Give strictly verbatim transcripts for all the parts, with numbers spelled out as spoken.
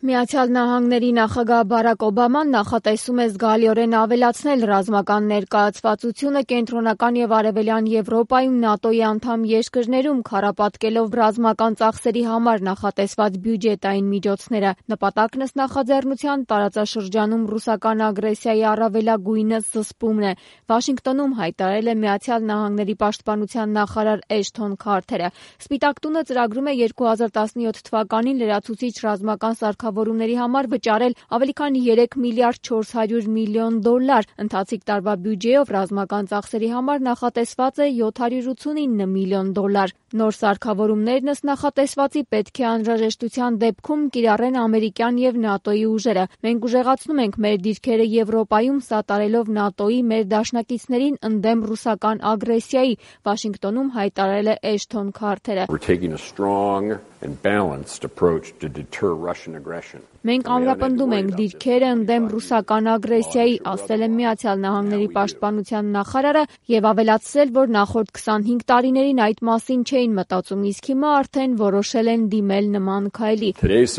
Միացյալ Նահանգների նախագահ Բարակ Օբաման նախատեսում է զգալիորեն ավելացնել ռազմական ներկայացվածությունը կենտրոնական և արևելյան Եվրոպայում ՆԱՏՕ-ի անդամ երկրներում, քառապատկելով ռազմական ծախսերի համար նախատեսված բյուջետային միջոցները։ Նպատակն ըստ նախաձեռնության տարածաշրջանում ռուսական ագրեսիայի առավելագույնս զսպումն է։ Վաշինգտոնում հայտարարել է Միացյալ Նահանգների պաշտպանության նախարար Էշթոն Քարթերը։ Սպիտակ տունը ծրագրում է երկու հազար տասնյոթ թվականին լրացուցիչ ռազմական սարքավորումների համար վճարել ավելի քան երեք միլիարդ չորս հարյուր միլիոն դոլար։ Ընթացիկ տարվա բյուջեով ռազմական ծախսերի համար նախատեսված է յոթ հարյուր ութսունինը միլիոն դոլար։ Նոր սարքավորումներն ըստ նախատեսվածի պետք է անհրաժեշտության դեպքում կիրառեն ամերիկյան և ՆԱՏՕ-ի ուժերը։ Մենք ուժեղացնում ենք մեր դիրքերը Եվրոպայում սատարելով ՆԱՏՕ-ի մեր դաշնակիցներին ընդդեմ ռուսական ագրեսիայի, Վաշինգտոնում հայտարարել է Էշթոն Քարթերը։ Մենք ամրապնդում ենք դիրքերը ընդդեմ ռուսական ագրեսիայի, ասել է Միացյալ Նահանգների պաշտպանության նախարարը և ավելացրել, որ նախորդ քսանհինգ տարիներին այդ մասին չէին մտածում, իսկ հիմա արդեն որոշել են դիմել նման քայլի։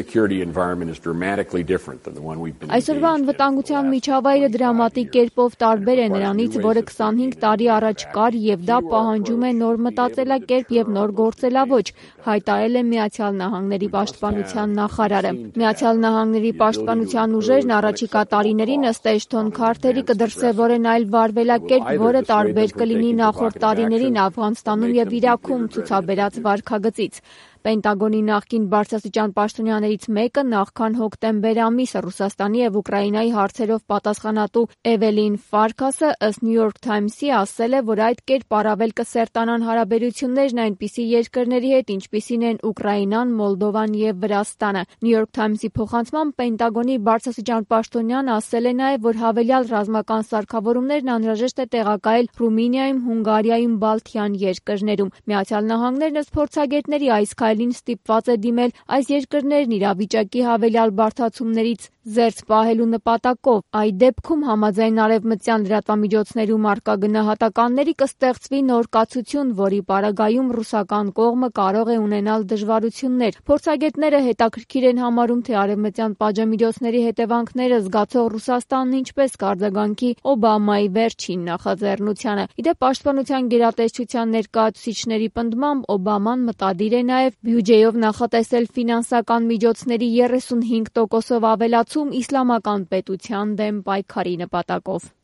Այսօրվա անվտանգության միջավայրը դրամատիկ կերպով տարբեր է նրանից, որը քսանհինգ տարի առաջ կար, և դա պահանջում է նոր մտածելակերպ և նոր գործելաոճ, հայտարարել է Միացյալ Նահանգների պաշտպանության նախարարը։ Միացյալ Նահանգների պաշտպանության ուժերն առաջիկա տարիներին ըստ Էշթոն Քարթերի կդրսևորեն այլ վարվելակերպ, որը տարբեր կլինի նախորդ տարիներին Աֆղանստանում և Իրաքում ցուցաբերած վարքագծից։ Պենտագոնի նախկին բարձրաստիճան պաշտոնյաներից մեկը նախքան հոկտեմբեր ամիսը Ռուսաստանի և Ուկրաինայի հարցերով պատասխանատու Էվելին Ֆարքասը ըստ New York Times-ի ասել է, որ այդ կերպ առավել կսերտանան հարաբերություններն այնպիսի երկրների հետ, ինչպիսին են Ուկրաինան, Մոլդովան և Վրաստանը։ New York Times-ի փոխանցմամբ Պենտագոնի բարձրաստիճան պաշտոնյան ասել է նաև, որ հավելյալ ռազմական սարքավորումներն անհրաժեշտ է տեղակայել Ռումինիայում, Հունգարիայում, Բալթյան երկրներում։ Միացյալ Նահանգներն ըստ փորձագետների այս քայլին ստիպված է դիմել այս երկրներն իրավիճակի հավելյալ բարդացումներից զերծ պահելու նպատակով։ Այդ դեպքում համաձայն արևմտյան լրատվամիջոցներում առկա գնահատականների կստեղծվի նոր կացություն, որի պարագայում ռուսական կողմը կարող է ունենալ դժվարություններ։ Փորձագետները հետաքրքիր են համարում, թե արևմտյան պատժամիջոցների հետևանքները զգացող Ռուսաստանն ինչպես կարձագանքի Օբամայի վերջին նախաձեռնությանը։ Ի դեպ, պաշտպանության գերատեսչության ներկայացուցիչների պնդմամբ Օբաման մտադիր է նաև բյուջեով նախատեսել ֆինանսական միջոցների երեսունհինգ տոկոսով ավելացում իսլամական պետության դեմ պայքարի նպատակով։